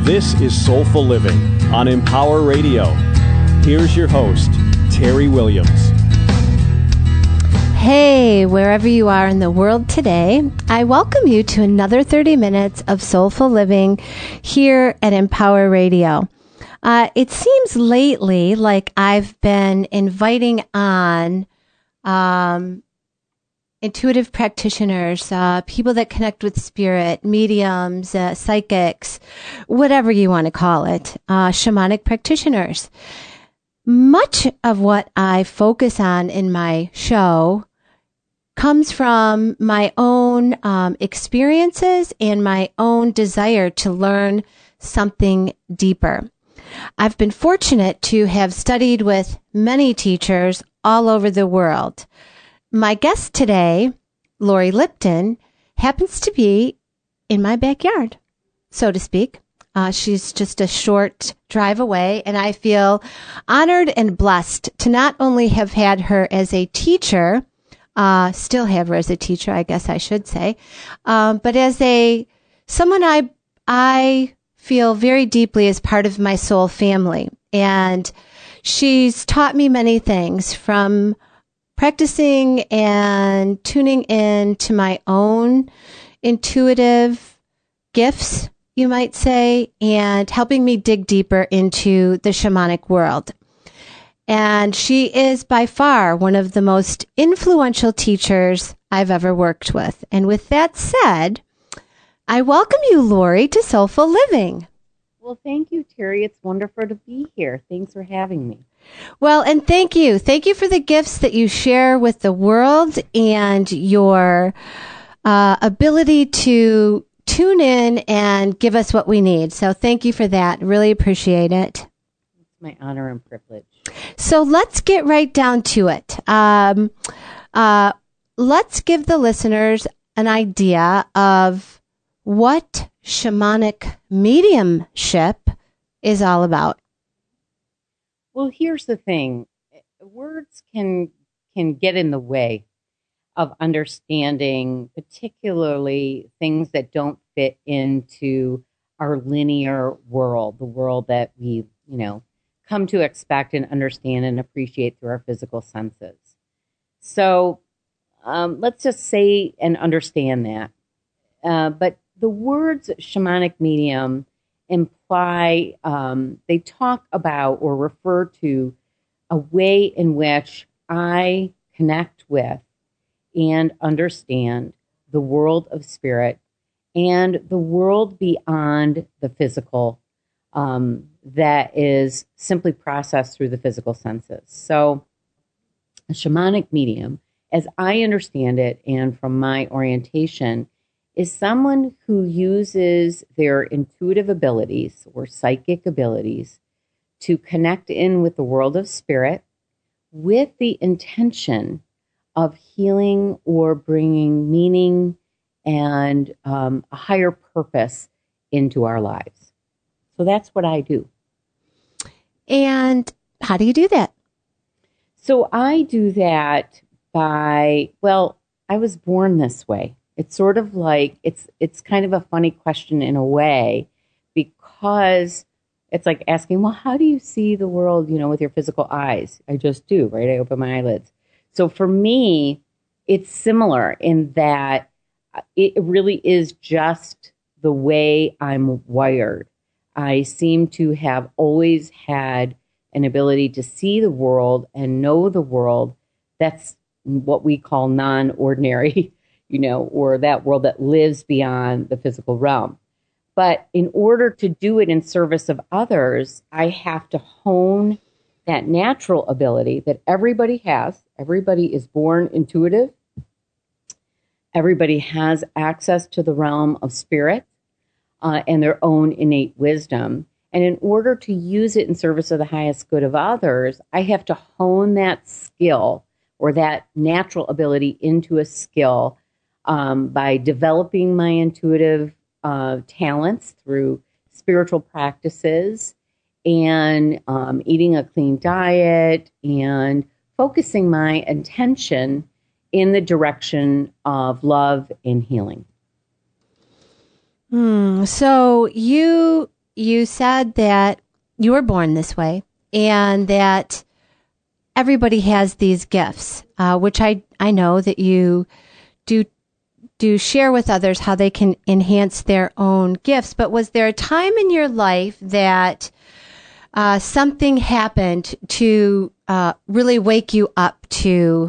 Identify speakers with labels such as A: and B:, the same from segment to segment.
A: This is Soulful Living on Empower Radio. Here's your host, Terry Williams.
B: Hey, wherever you are in the world today, I welcome you to another 30 minutes of Soulful Living here at Empower Radio. It seems lately like I've been inviting on intuitive practitioners, people that connect with spirit, mediums, psychics, whatever you want to call it, shamanic practitioners. Much of what I focus on in my show comes from my own experiences and my own desire to learn something deeper. I've been fortunate to have studied with many teachers all over the world. My guest today, Lori Lipton, happens to be in my backyard, so to speak. She's just a short drive away, and I feel honored and blessed to not only have had her as a teacher, still have her as a teacher, I guess I should say, but as someone I feel very deeply as part of my soul family. And she's taught me many things, from practicing and tuning in to my own intuitive gifts, you might say, and helping me dig deeper into the shamanic world. And she is by far one of the most influential teachers I've ever worked with. And with that said, I welcome you, Lori, to Soulful Living.
C: Well, thank you, Terry. It's wonderful to be here. Thanks for having me.
B: Well, and thank you. Thank you for the gifts that you share with the world and your ability to tune in and give us what we need. So thank you for that. Really appreciate it.
C: It's my honor and privilege.
B: So let's get right down to it. Let's give the listeners an idea of what shamanic mediumship is all about.
C: Well, here's the thing. Words can get in the way of understanding, particularly things that don't fit into our linear world, the world that we, come to expect and understand and appreciate through our physical senses. So let's just say and understand that. But the words shamanic medium imply, they talk about or refer to a way in which I connect with and understand the world of spirit and the world beyond the physical, that is simply processed through the physical senses. So a shamanic medium, as I understand it and from my orientation, is someone who uses their intuitive abilities or psychic abilities to connect in with the world of spirit with the intention of healing or bringing meaning and a higher purpose into our lives. So that's what I do.
B: And how do you do that?
C: So I do that by, I was born this way. It's sort of like, it's kind of a funny question in a way, because it's like asking, well, how do you see the world, with your physical eyes? I just do, right? I open my eyelids. So for me, it's similar in that it really is just the way I'm wired. I seem to have always had an ability to see the world and know the world that's what we call non-ordinary, or that world that lives beyond the physical realm. But in order to do it in service of others, I have to hone that natural ability that everybody has. Everybody is born intuitive. Everybody has access to the realm of spirit and their own innate wisdom. And in order to use it in service of the highest good of others, I have to hone that skill or that natural ability into a skill by developing my intuitive talents through spiritual practices and eating a clean diet and focusing my attention in the direction of love and healing.
B: So you you said that you were born this way and that everybody has these gifts, which I know that you do share with others how they can enhance their own gifts. But was there a time in your life that something happened to really wake you up to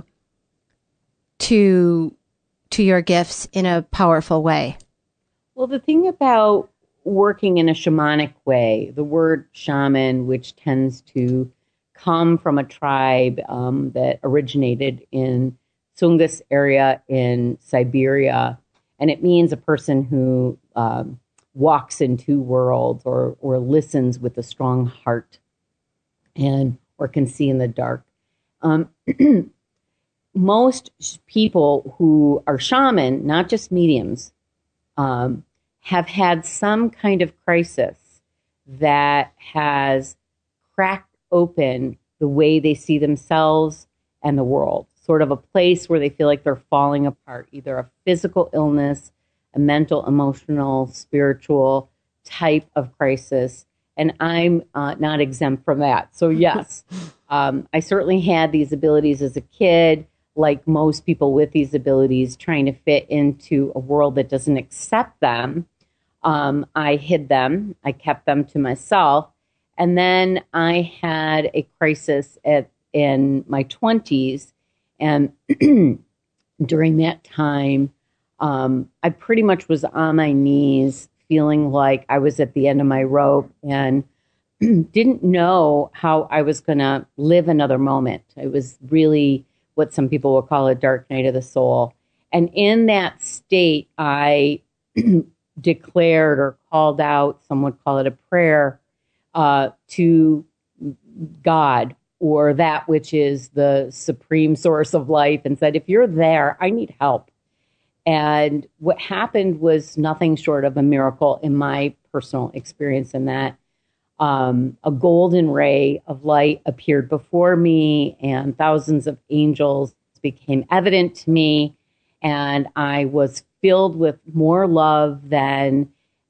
B: your gifts in a powerful way?
C: Well, the thing about working in a shamanic way, the word shaman, which tends to come from a tribe that originated in Sungus area in Siberia, and it means a person who walks in two worlds or listens with a strong heart and or can see in the dark. Most people who are shaman, not just mediums, have had some kind of crisis that has cracked open the way they see themselves and the world. Sort of a place where they feel like they're falling apart, either a physical illness, a mental, emotional, spiritual type of crisis. And I'm not exempt from that. So yes, I certainly had these abilities as a kid, like most people with these abilities, trying to fit into a world that doesn't accept them. I hid them. I kept them to myself. And then I had a crisis in my 20s. And during that time, I pretty much was on my knees, feeling like I was at the end of my rope and didn't know how I was going to live another moment. It was really what some people will call a dark night of the soul. And in that state, I declared or called out, some would call it a prayer, to God, or that which is the supreme source of life, and said, if you're there, I need help. And what happened was nothing short of a miracle in my personal experience, in that a golden ray of light appeared before me and thousands of angels became evident to me. And I was filled with more love than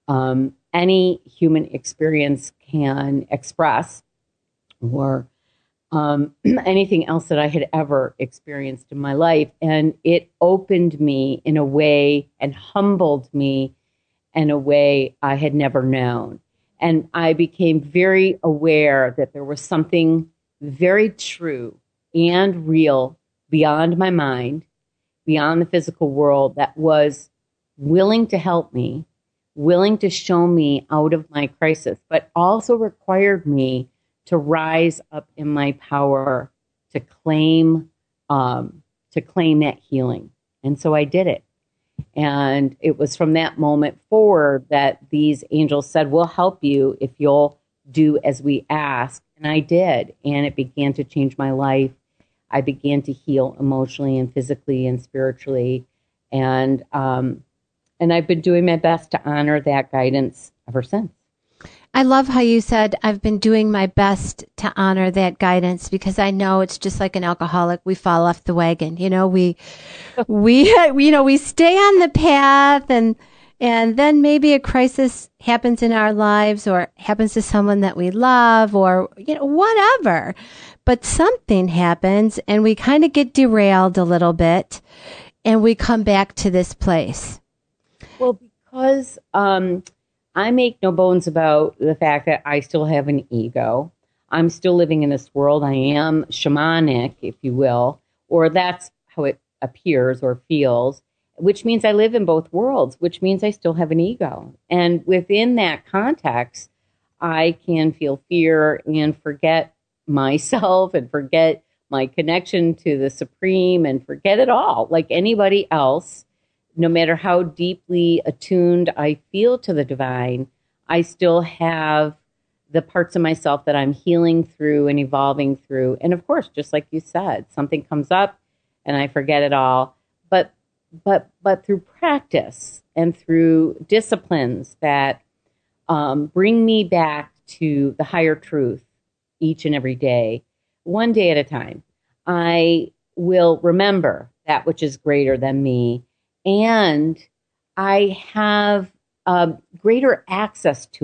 C: any human experience can express, or anything else that I had ever experienced in my life. And it opened me in a way and humbled me in a way I had never known. And I became very aware that there was something very true and real beyond my mind, beyond the physical world, that was willing to help me, willing to show me out of my crisis, but also required me to rise up in my power to claim that healing. And so I did it. And it was from that moment forward that these angels said, we'll help you if you'll do as we ask. And I did. And it began to change my life. I began to heal emotionally and physically and spiritually. And I've been doing my best to honor that guidance ever since.
B: I love how you said, I've been doing my best to honor that guidance, because I know it's just like an alcoholic. We fall off the wagon. You know, we stay on the path, and then maybe a crisis happens in our lives, or happens to someone that we love, or, whatever. But something happens and we kind of get derailed a little bit, and we come back to this place.
C: Well, because, I make no bones about the fact that I still have an ego. I'm still living in this world. I am shamanic, if you will, or that's how it appears or feels, which means I live in both worlds, which means I still have an ego. And within that context, I can feel fear and forget myself and forget my connection to the Supreme and forget it all, like anybody else. No matter how deeply attuned I feel to the divine, I still have the parts of myself that I'm healing through and evolving through. And of course, just like you said, something comes up and I forget it all. But through practice and through disciplines that bring me back to the higher truth each and every day, one day at a time, I will remember that which is greater than me. And I have greater access to it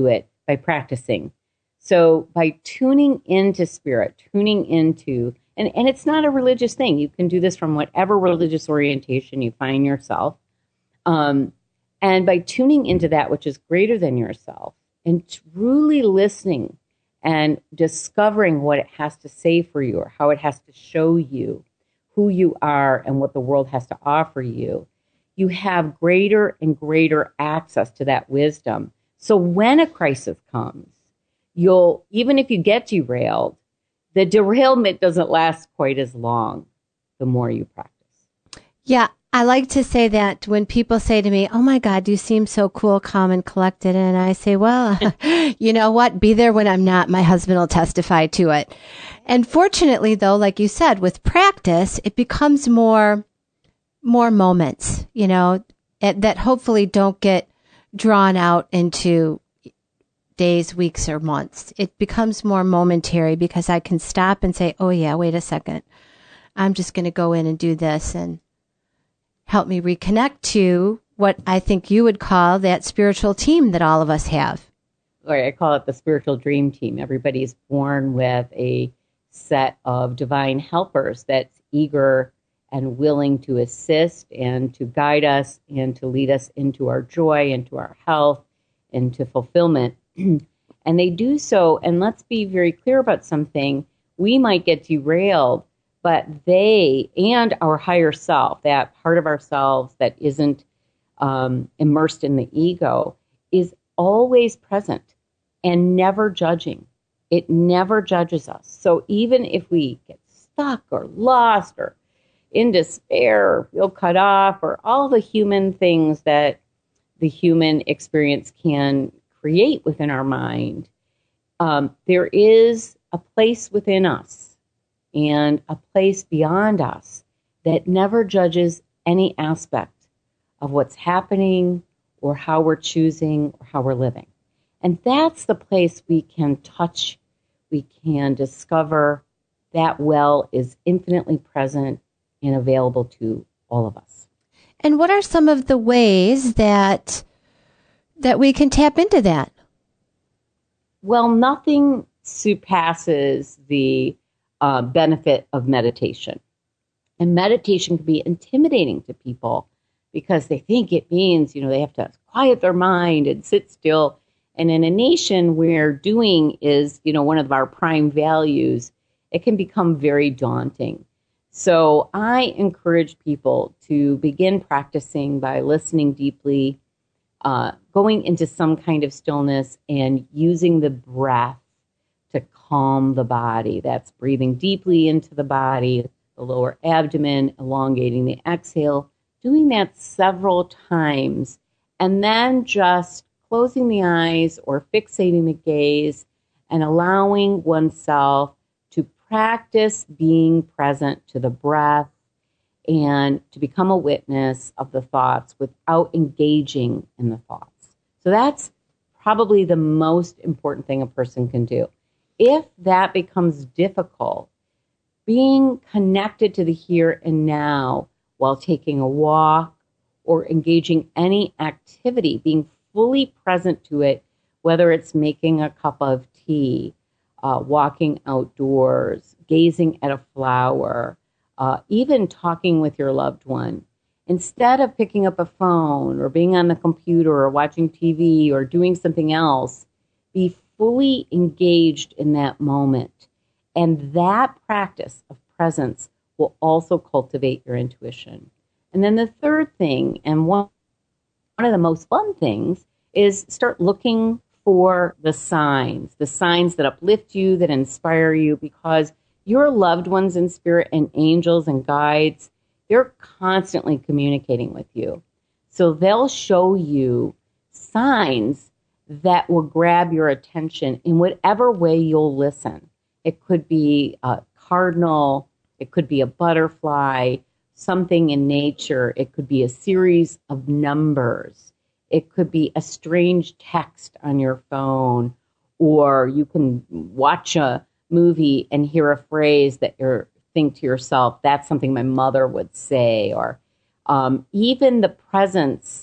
C: by practicing. So by tuning into spirit, tuning into, and it's not a religious thing. You can do this from whatever religious orientation you find yourself. And by tuning into that which is greater than yourself and truly listening and discovering what it has to say for you or how it has to show you who you are and what the world has to offer you, you have greater and greater access to that wisdom. So when a crisis comes, you'll, even if you get derailed, the derailment doesn't last quite as long the more you practice.
B: Yeah, I like to say that when people say to me, oh my God, you seem so cool, calm, and collected. And I say, well, you know what? Be there when I'm not. My husband will testify to it. And fortunately, though, like you said, with practice, it becomes more moments, you know, that hopefully don't get drawn out into days, weeks, or months. It becomes more momentary because I can stop and say, oh yeah, wait a second. I'm just going to go in and do this and help me reconnect to what I think you would call that spiritual team that all of us have.
C: Or I call it the spiritual dream team. Everybody's born with a set of divine helpers that's eager and willing to assist and to guide us and to lead us into our joy, into our health, into fulfillment. And they do so, and let's be very clear about something, we might get derailed, but they and our higher self, that part of ourselves that isn't immersed in the ego, is always present and never judging. It never judges us. So even if we get stuck or lost or in despair or feel cut off or all the human things that the human experience can create within our mind, there is a place within us and a place beyond us that never judges any aspect of what's happening or how we're choosing or how we're living. And that's the place we can touch, we can discover that well is infinitely present and available to all of us.
B: And what are some of the ways that we can tap into that?
C: Well, nothing surpasses the benefit of meditation. And meditation can be intimidating to people because they think it means, they have to quiet their mind and sit still. And in a nation where doing is, one of our prime values, it can become very daunting. So I encourage people to begin practicing by listening deeply, going into some kind of stillness and using the breath to calm the body. That's breathing deeply into the body, the lower abdomen, elongating the exhale, doing that several times, and then just closing the eyes or fixating the gaze and allowing oneself to practice being present to the breath and to become a witness of the thoughts without engaging in the thoughts. So that's probably the most important thing a person can do. If that becomes difficult, being connected to the here and now while taking a walk or engaging any activity, being fully present to it, whether it's making a cup of tea, walking outdoors, gazing at a flower, even talking with your loved one. Instead of picking up a phone or being on the computer or watching TV or doing something else, be fully engaged in that moment. And that practice of presence will also cultivate your intuition. And then the third thing, and one of the most fun things, is start looking for the signs that uplift you, that inspire you, because your loved ones in spirit and angels and guides, they're constantly communicating with you. So they'll show you signs that will grab your attention in whatever way you'll listen. It could be a cardinal, it could be a butterfly, something in nature. It could be a series of numbers. It could be a strange text on your phone, or you can watch a movie and hear a phrase that you think to yourself, that's something my mother would say, or even the presence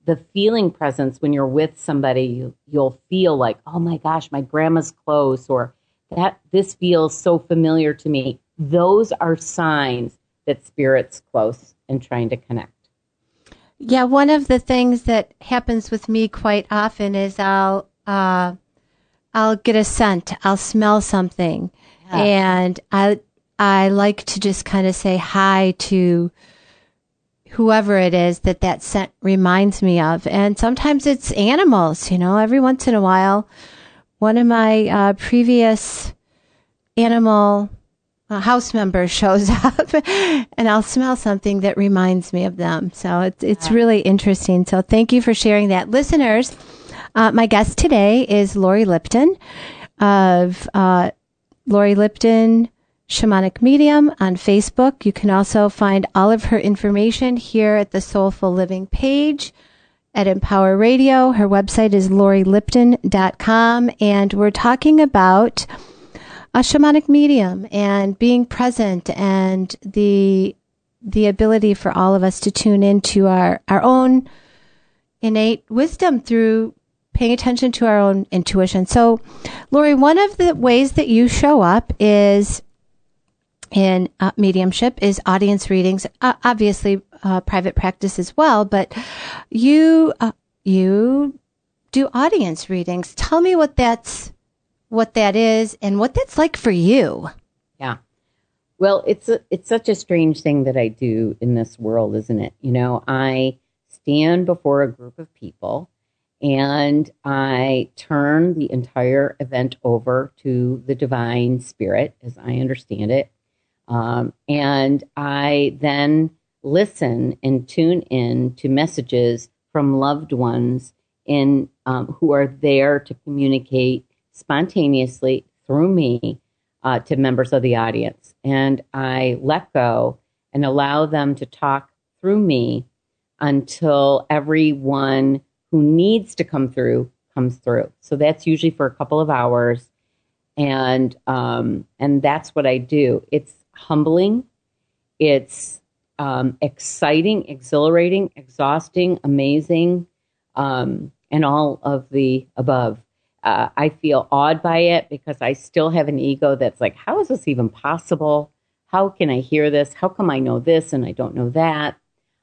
C: the feeling presence when you're with somebody, you'll feel like, oh my gosh, my grandma's close, or that this feels so familiar to me. Those are signs that spirit's close and trying to connect.
B: Yeah, one of the things that happens with me quite often is I'll get a scent, I'll smell something, and I like to just kind of say hi to whoever it is that scent reminds me of. And sometimes it's animals, every once in a while. One of my previous animal house members shows up and I'll smell something that reminds me of them. So it's really interesting. So thank you for sharing that. Listeners, my guest today is Lori Lipton of Lori Lipton Shamanic Medium on Facebook. You can also find all of her information here at the Soulful Living page at Empower Radio. Her website is lorilipton.com, and we're talking about a shamanic medium and being present and the ability for all of us to tune into our own innate wisdom through paying attention to our own intuition. So, Lori, one of the ways that you show up is in mediumship is audience readings, obviously private practice as well, but you do audience readings. Tell me what that is and what that's like for you.
C: Yeah. Well, it's such a strange thing that I do in this world, isn't it? I stand before a group of people and I turn the entire event over to the divine spirit, as I understand it. And I then listen and tune in to messages from loved ones who are there to communicate spontaneously through me to members of the audience. And I let go and allow them to talk through me until everyone who needs to come through comes through. So that's usually for a couple of hours. And that's what I do. It's humbling. It's exciting, exhilarating, exhausting, amazing, and all of the above. I feel awed by it because I still have an ego that's like, how is this even possible? How can I hear this? How come I know this and I don't know that?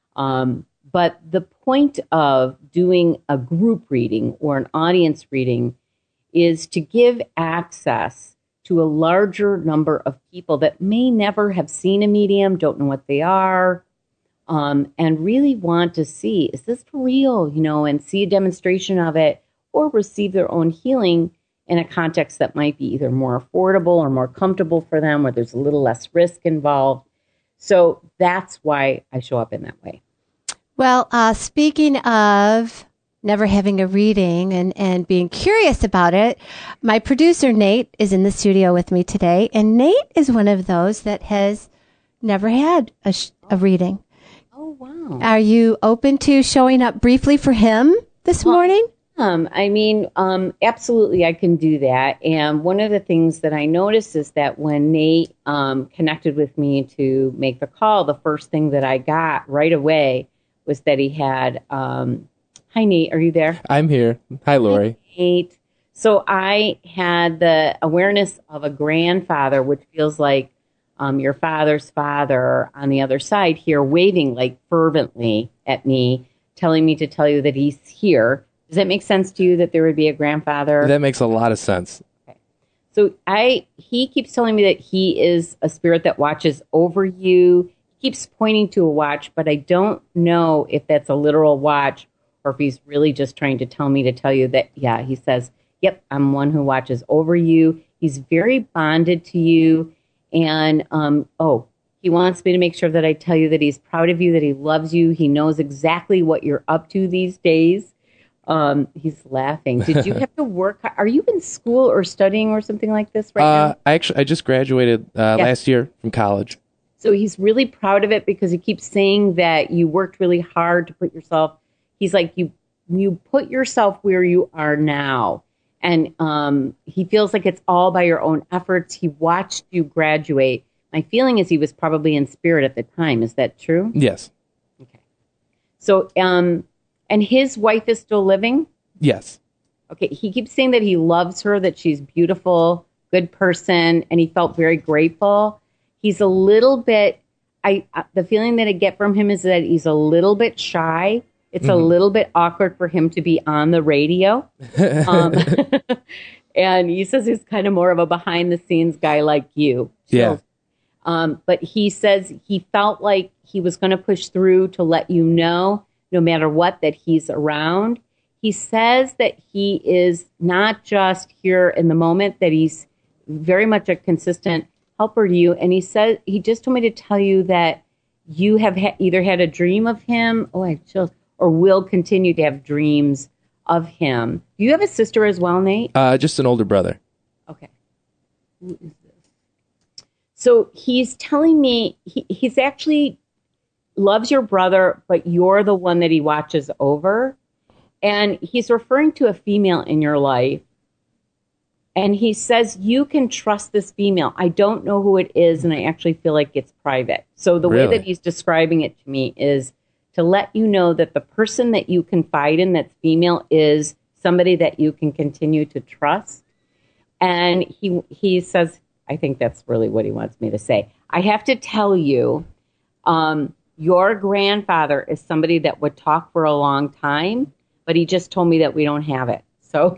C: But the point of doing a group reading or an audience reading is to give access to a larger number of people that may never have seen a medium, don't know what they are, and really want to see, is this for real, and see a demonstration of it or receive their own healing in a context that might be either more affordable or more comfortable for them, where there's a little less risk involved. So that's why I show up in that way.
B: Well, speaking of never having a reading and being curious about it, my producer, Nate, is in the studio with me today. And Nate is one of those that has never had a reading.
C: Oh, wow.
B: Are you open to showing up briefly for him this morning?
C: Absolutely, I can do that. And one of the things that I noticed is that when Nate connected with me to make the call, the first thing that I got right away was that he had... Hi, Nate. Are you there?
D: I'm here. Hi, Lori.
C: Hi, Nate. So I had the awareness of a grandfather, which feels like your father's father on the other side here, waving like fervently at me, telling me to tell you that he's here. Does that make sense to you that there would be a grandfather?
D: That makes a lot of sense.
C: Okay. So he keeps telling me that he is a spirit that watches over you. He keeps pointing to a watch, but I don't know if that's a literal watch or if he's really just trying to tell me to tell you that, yeah, he says, yep, I'm one who watches over you. He's very bonded to you. And, he wants me to make sure that I tell you that he's proud of you, that he loves you. He knows exactly what you're up to these days. He's laughing. Did you have to work? Are you in school or studying or something like this right now?
D: I just graduated last year from college.
C: So he's really proud of it because he keeps saying that you worked really hard to put yourself. He's like, you put yourself where you are now. And he feels like it's all by your own efforts. He watched you graduate. My feeling is he was probably in spirit at the time. Is that true?
D: Yes.
C: Okay. So And his wife is still living?
D: Yes.
C: Okay, he keeps saying that he loves her, that she's beautiful, good person, and he felt very grateful. He's a little bit, the feeling that I get from him is that he's a little bit shy. It's a little bit awkward for him to be on the radio. And he says he's kind of more of a behind-the-scenes guy like you.
D: Yeah.
C: But he says he felt like he was going to push through to let you know, no matter what, that he's around. He says that he is not just here in the moment, that he's very much a consistent helper to you. And he said, he just told me to tell you that you have either had a dream of him, I have chills, or will continue to have dreams of him. Do you have a sister as well, Nate?
D: Just an older brother.
C: Okay. Who is this? So he's telling me he's actually loves your brother, but you're the one that he watches over. And he's referring to a female in your life. And he says, you can trust this female. I don't know who it is, and I actually feel like it's private. So the way that he's describing it to me is to let you know that the person that you confide in that's female is somebody that you can continue to trust. And he says, I think that's really what he wants me to say. I have to tell you, your grandfather is somebody that would talk for a long time, but he just told me that we don't have it. So,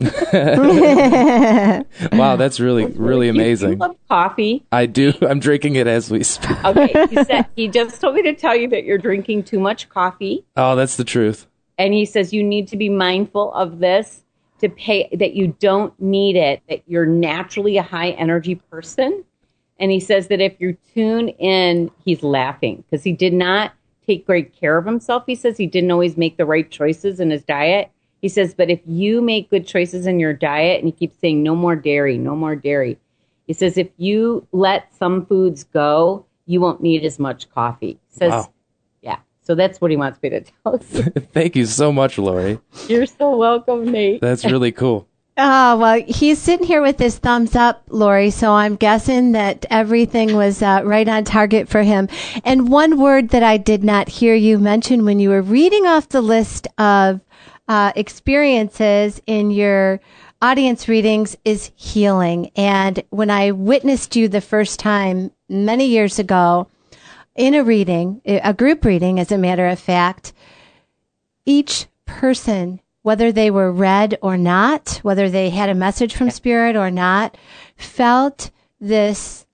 D: wow, that's really amazing.
C: You love coffee.
D: I do. I'm drinking it as we speak.
C: Okay, he just told me to tell you that you're drinking too much coffee.
D: Oh, that's the truth.
C: And he says you need to be mindful of this, that you don't need it, that you're naturally a high energy person. And he says that if you tune in, he's laughing because he did not take great care of himself. He says he didn't always make the right choices in his diet. He says, but if you make good choices in your diet, and he keeps saying no more dairy, no more dairy. He says, if you let some foods go, you won't need as much coffee. He says, wow. Yeah. So that's what he wants me to tell you.
D: Thank you so much, Lori.
C: You're so welcome, Nate.
D: That's really cool.
B: Oh, well, he's sitting here with his thumbs up, Lori, so I'm guessing that everything was right on target for him. And one word that I did not hear you mention when you were reading off the list of experiences in your audience readings is healing. And when I witnessed you the first time many years ago in a reading, a group reading, as a matter of fact, each person, whether they were read or not, whether they had a message from Spirit or not, felt this,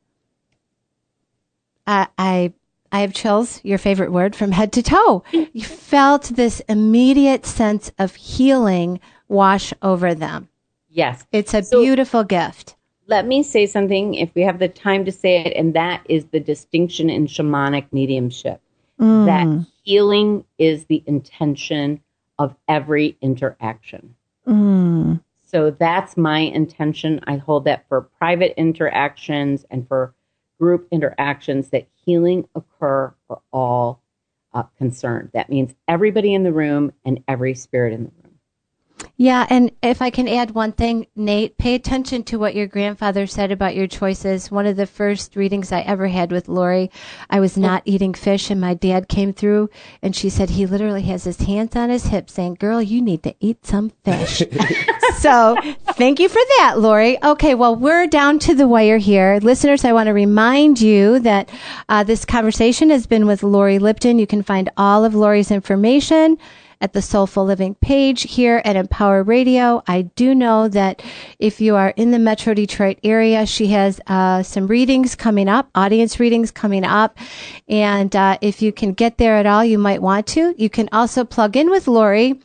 B: I have chills, your favorite word, from head to toe. You felt this immediate sense of healing wash over them.
C: Yes.
B: It's a beautiful gift.
C: Let me say something, if we have the time to say it, and that is the distinction in shamanic mediumship. That healing is the intention of every interaction. So that's my intention. I hold that for private interactions and for group interactions, that healing occur for all concerned. That means everybody in the room and every spirit in the room.
B: Yeah, and if I can add one thing, Nate, pay attention to what your grandfather said about your choices. One of the first readings I ever had with Lori, I was not eating fish, and my dad came through, and she said he literally has his hands on his hips saying, girl, you need to eat some fish. So thank you for that, Lori. Okay, well, we're down to the wire here. Listeners, I want to remind you that this conversation has been with Lori Lipton. You can find all of Lori's information at the Soulful Living page here at Empower Radio. I do know that if you are in the Metro Detroit area, she has some readings coming up, audience readings coming up. And if you can get there at all, you might want to. You can also plug in with Lori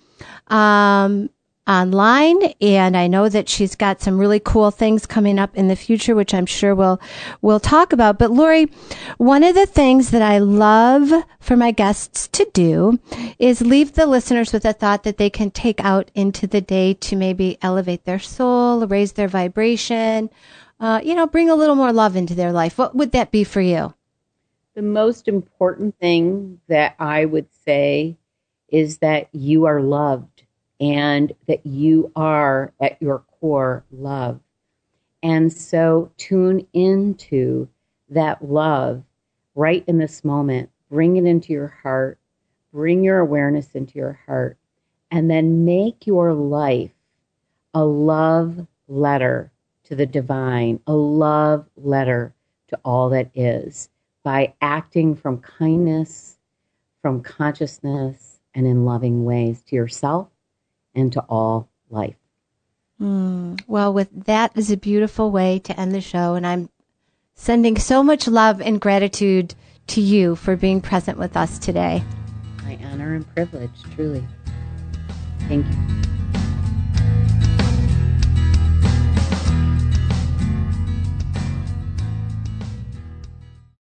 B: online, and I know that she's got some really cool things coming up in the future, which I'm sure we'll talk about. But Lori, one of the things that I love for my guests to do is leave the listeners with a thought that they can take out into the day to maybe elevate their soul, raise their vibration, bring a little more love into their life. What would that be for you?
C: The most important thing that I would say is that you are loved. And that you are at your core love. And so tune into that love right in this moment. Bring it into your heart. Bring your awareness into your heart. and then make your life a love letter to the divine, a love letter to all that is, by acting from kindness, from consciousness, and in loving ways to yourself and to all life.
B: Well, that is a beautiful way to end the show, and I'm sending so much love and gratitude to you for being present with us today.
C: My honor and privilege, truly. Thank you.